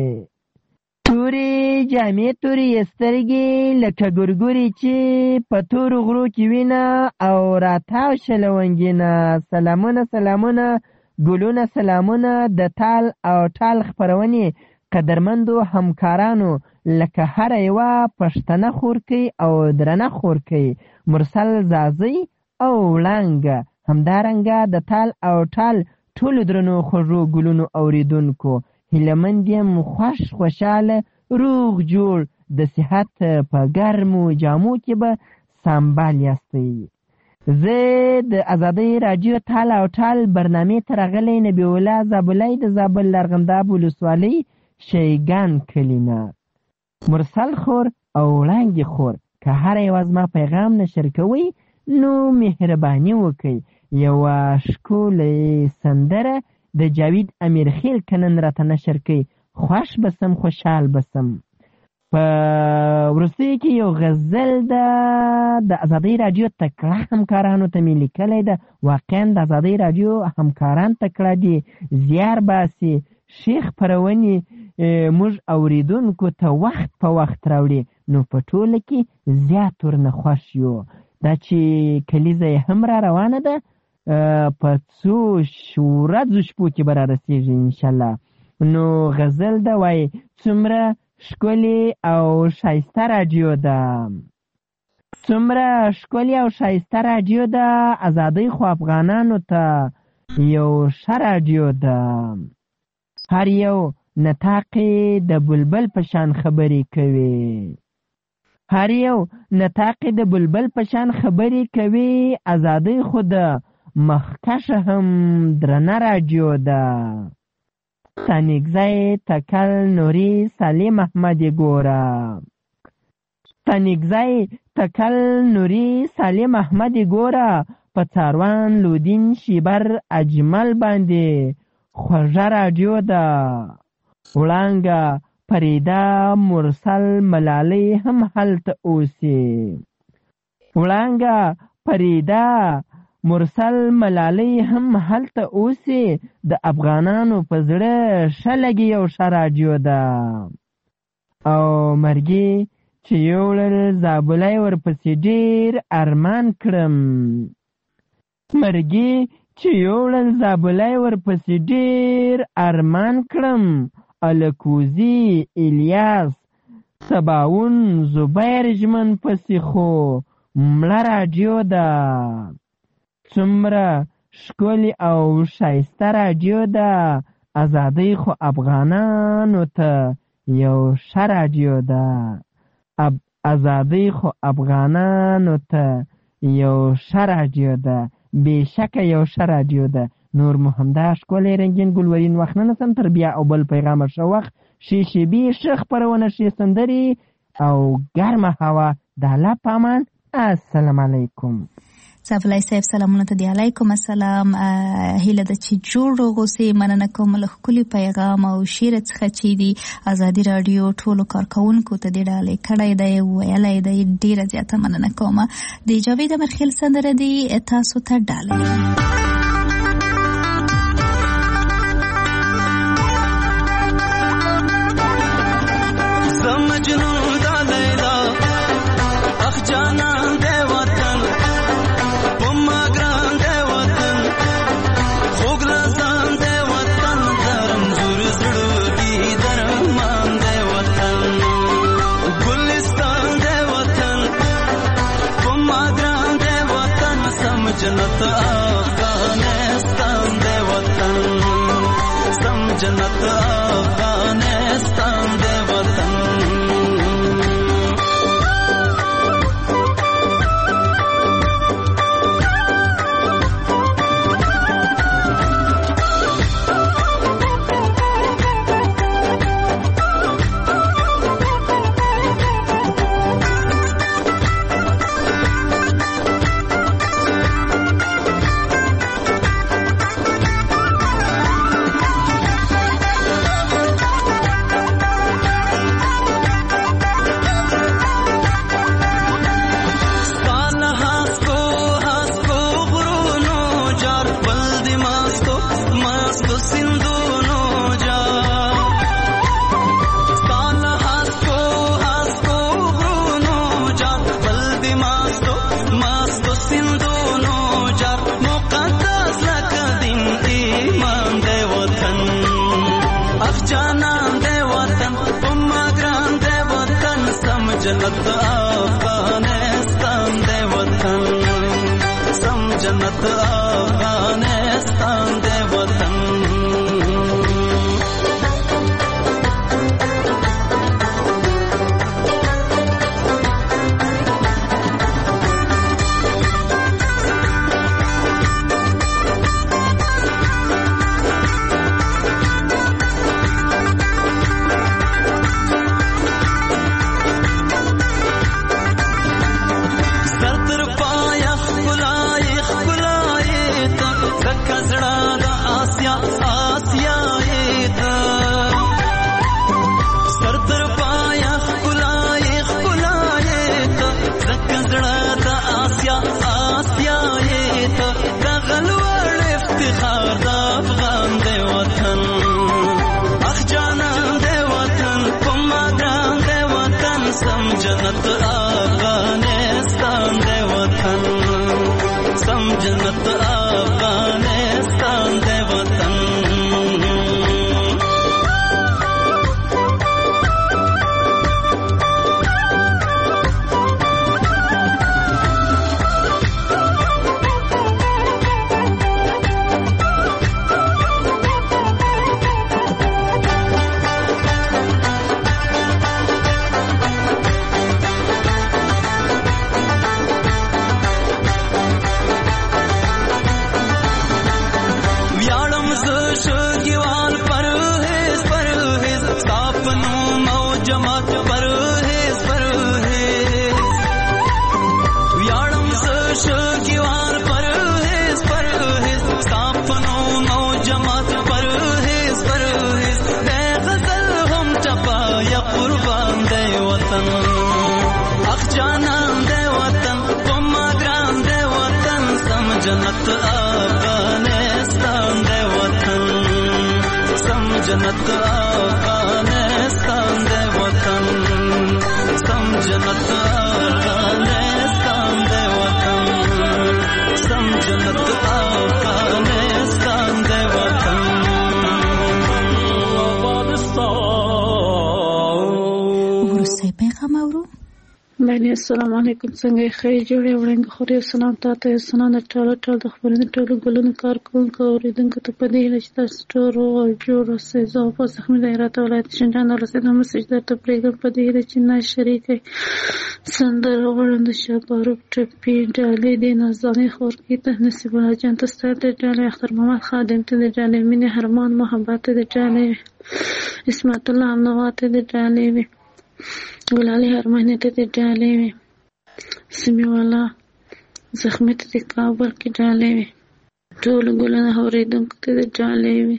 تورې جامې تورې سترګې لکه ګورګورې چې په تورو غرو کې وینه او راتاو شلونګینه. سلامونه سلامونه ګلونه سلامونه د تال او ټال خپرونې قدرمندو همکارانو لکه هره یوه پښتنه خورکۍ او درنه خورکۍ مرسل زازۍ او وړانګه. همدارنګه د تال او ټال ټولو درنو خوږو ګلونو اوریدونکو هیلهمند یم، خوښ خوشحاله روغ جوړ د صحت په ګرمو جامو کې به سنبال یاستئ. زه د ازادۍ راډیو تال او ټال برنامې ته راغلی نبی الله زابلی د زابل لرغنداب ولسوالۍ شیګان کلي نه. مرسل خور او وړانګې خور که هره یوه زما پیغام نشر کوئ نو مهرباني وکئ یوه ښکلې سندره د جاوید امیرخیل کنن راته نشر کوي، خوښ بسم خوشحال بسم. په وروستیو کې یو غزل ده د ازادۍ راډیو تکړه همکارانو ته مې لیکلی ده. واقعا د ازادۍ راډیو همکاران تکړه دي، زیار باسي، ښې خپرونې موږ اوریدونکو ته وخت په وخت راوړي. نو په ټوله کې زیات ورنه خوښ یو. دا چې کلیزه یې هم را روانه ده، په څو ورځو شپو کې به را رسېږي انشاءالله. نو غزل ده، وایي څومره ښکلې او ښایسته راډیو ده، څومره ښکلې او ښایسته راډیو ده، ازادۍ خو افغانانو ته یو ښه راډیو ده. هر یو نطاقې د بلبل په شان خبرې کوي، هر یو نطاقې د بلبل په شان خبرې کوي. ازادۍ خو د مخکشه هم درنه راډیو ده. تنگزای تکل نوری سلیم احمدی ګوره، تنگزای تکل نوری سلیم احمدی ګوره، په څاروان لودین شیبر اجمل باندې خوږه راډیو ده. وړانګه فریده مرسل ملالۍ هم هلته اوسي. وړانګه فریده مرسل ملالۍ هم هلته اوسي. د افغانانو په زړه ښه لګي یو ښه راډیو ده. او مرګي چې یوړل زابلی ورپسې ډېر ارمان کړم. مرګي چې یوړل زابلی ورپسې ډېر ارمان کړم. الکوزي الیاس سباون زبیر ژمن پسې خو مړه راډیو ده. څومره ښکلې او ښایسته راډیو ده. ازادۍ خو افغانانو ته یو ښه راډیو ده. اب ازادۍ خو افغانانو ته یو ښه راډیو ده. بېشکه یو ښه راډیو ده. نور مو همدا ښکلی رنګین ګلورین وخت نه نسم تر بیا او بل پیغامه ښه وخت ښې شېبې ښه خپرونه ښې سندرې او ګرمه هوا. د الله په امان. السلام علیکم. زابلی صاحب سلامونه ته دی. علیکم السلام. هیله ده چې جوړ روغ اوسئ. مننه کوم له ښکلي پیغام او شعر څخه چې دی ازادي راډیو ټولو کارکوونکو ته دې ډالۍ کړی دی ویلی دی. ډېره زیاته مننه کوم. د جاوید امرخیل سندره دی تاسو ته ډالۍ. जन्नत अफगानिस्तान दे वतन सम जन्नत अफगानिस्तान दे वतन जन्नत अफगानिस्तान दे वतन सम जन्नत अफगानिस्तान दे वतन जन्नत अफगानिस्तान दे वतन सम जन्नत अफगानिस्तान दे वतन جنت افغانستان دی وطن سم جنت افغانستان دی وطن سم جنت افغانستان دی وطن سم جنت افغانستان دی وطن وروستی پیغام اورو. بله السلام علیکم، څنګه یې ښه جوړې وړنګ خورې سلام تاته یې سلام د ټاله ټال د خپرونې ټولو ګلونو کارکوونکو اورېدونکو ته په دې هیله چې تاسو ټول روغ او جوړ اوسئ. زه په زخمي د هرات ولایت شینجان د رسېدو مسج درته پرېږدم په دې هیله چې ناز شریکئ سندره غواړم د شاپاروک ټپي ډالۍ دې نازاني خورکي ته نصیب الله جان ته ستا د ډالۍ اختر محمد خادم ته د ډالۍ مینې هرمان محبت ته د ډالۍ اسمت الله امنوا ته د ډالۍ وي ګلالي هرماني ته د ډالۍ وي سمیع الله زخمي ته د کابل کې ډالۍ وي ټولو ګلونه اورېدونکو ته د ډالۍ وي.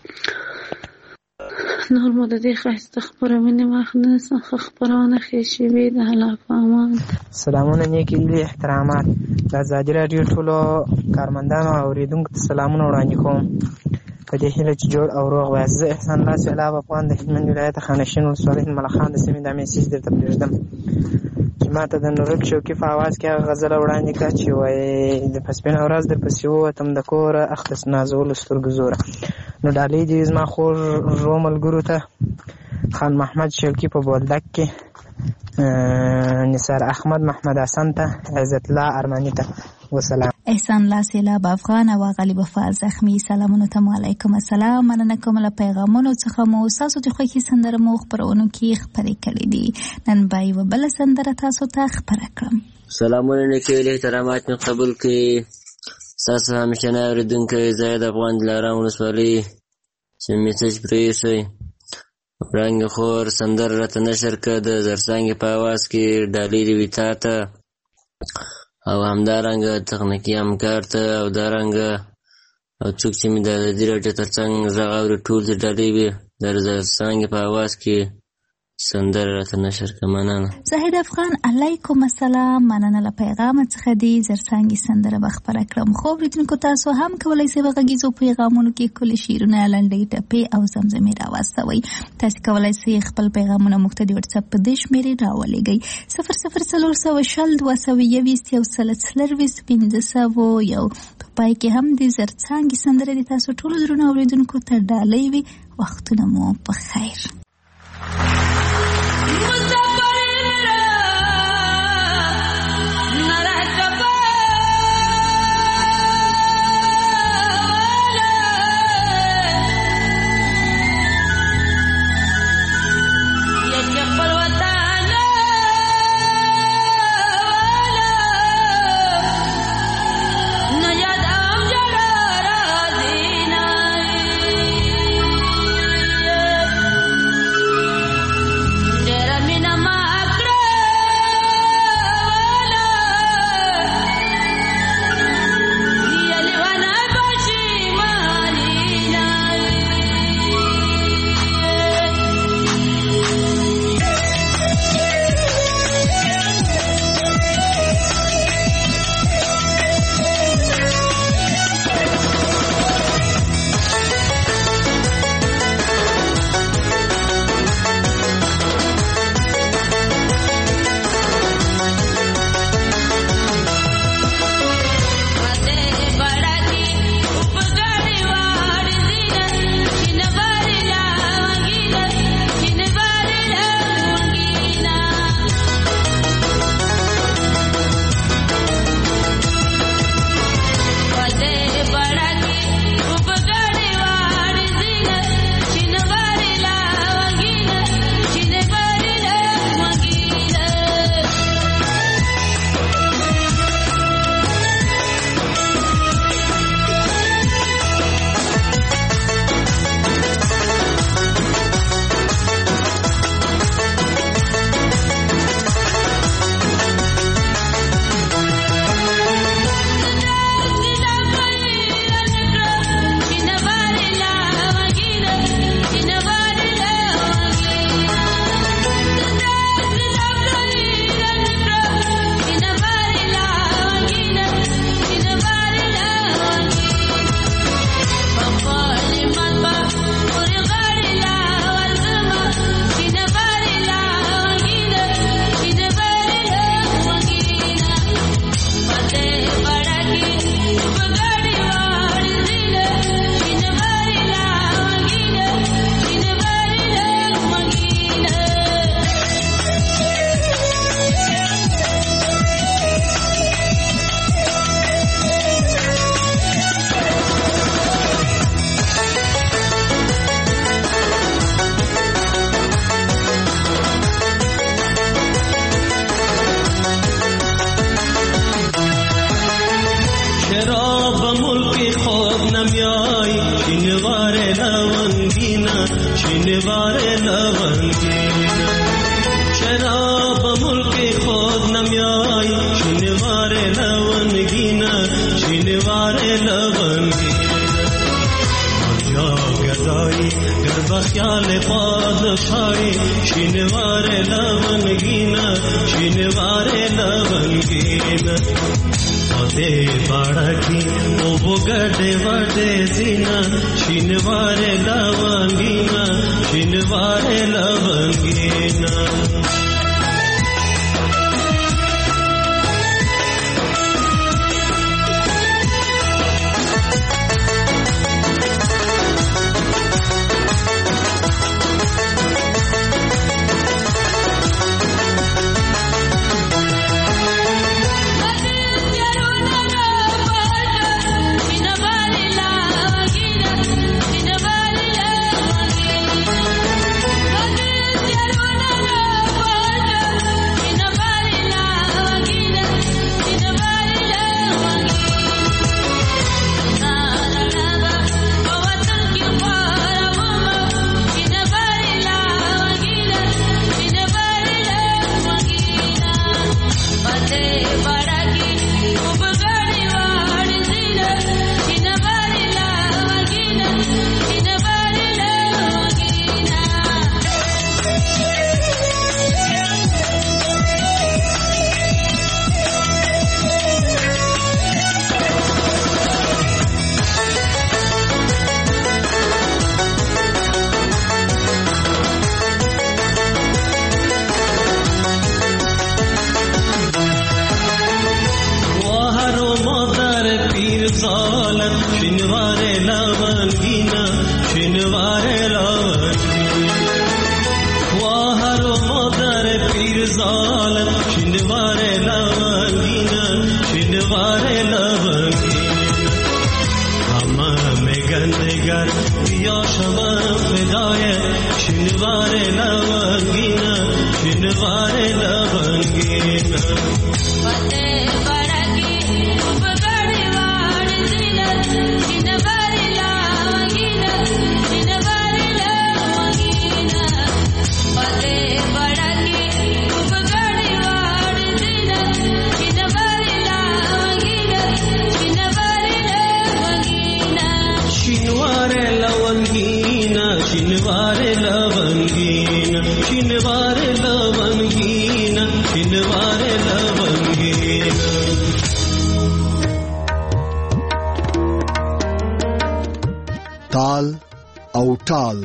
نور مو د دې ښایسته خپرونې وخت نه څخه خپرونه ښې شوې د الله په امان. سلامونه نیکې هیلې احترامات د ازادي راډیو ټولو کارمندانو او اورېدونکو ته سلامونه وړاندې کوم په دې هیله چې جوړ او روغ وایاست. زه احسان الله سیلاب افغان د هلمند ولایت خانشین ولسوالۍ ملخان د سیمې دا میسیج درته پرېږدم چې ما ته د نورک شوقي په اواز کې هغه غزله وړاندې کړه چې وایي د پسپینه ورځ درپسې ووتم د کوره اخته نازولو سترګو زوره. نو ډالۍ دې زما خور ورو ملګرو ته خان محمد شوقي په بولدک کې، نثار احمد محمد حسن ته، عزت الله ارماني ته وسلام. احسان الله سیلاب افغان او غالب وفا زخمی سلامونه ته علیکم السلام. مننه کوم له پیغامونو څخه مو تاسو د خوښي سندره مو خبرونو کې خبرې کړې دي. نن به یو بل سندره تاسو ته خبره کړم. سلامونه نیکې احترامات مې قبول کړئ. تاسو همیشنه اورېدونکی زید افغان دلارام ولسوالۍ چې میسج پرېښی وړانګې خور سندره راته نشر کړه د زرڅانګې په اواز کې ډالۍ دې وي تا ته او همدارنګه تخنیکي همکار ته او دارنګه او څوک چې مې د ازادي راډیو تر څنګ غږ اوري ټول ته ډالۍ وي د زرڅانګې په اواز کې سندره راته نشر کړه. مننه. زاهد افغان علیکم السلام. مننه له پیغام څخه دی زرڅانګې سندره به خپره کړم. خو اورېدونکو تاسو هم کولی شئ په غږیزو پیغامونو کې ښکلي شعرونه لنډۍ ټپې او زمزمې راواستوئ. تاسو کولی شئ خپل پیغامونه موږ ته د وټساپ په دې شمېرې راولېږئ صفر صفر څلور سوه شل دوه سوه یویشت یو سل څلرویشت پنځه سوه یو. په پای کې هم د زرڅانګې سندره د تاسو ټولو درنو اورېدونکو ته ډالۍ وي. وختونه مو په خیر. نمیای شینوار لونگینا شینوار لونگینا چرا به ملک خود نمیای شینوار لونگینا شینوار لونگینا یا گدایی گر بخیال پادشاهی شینوار لونگینا شینوار لونگینا دے باڑا کی او بگڑے وڈے زینا شینوارے لونگینا شینوارے لونگینا تال او ټال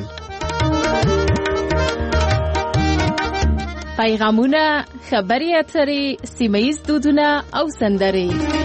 پیغامونه، خبري اترې، سیمه ییز دودونه او سندرې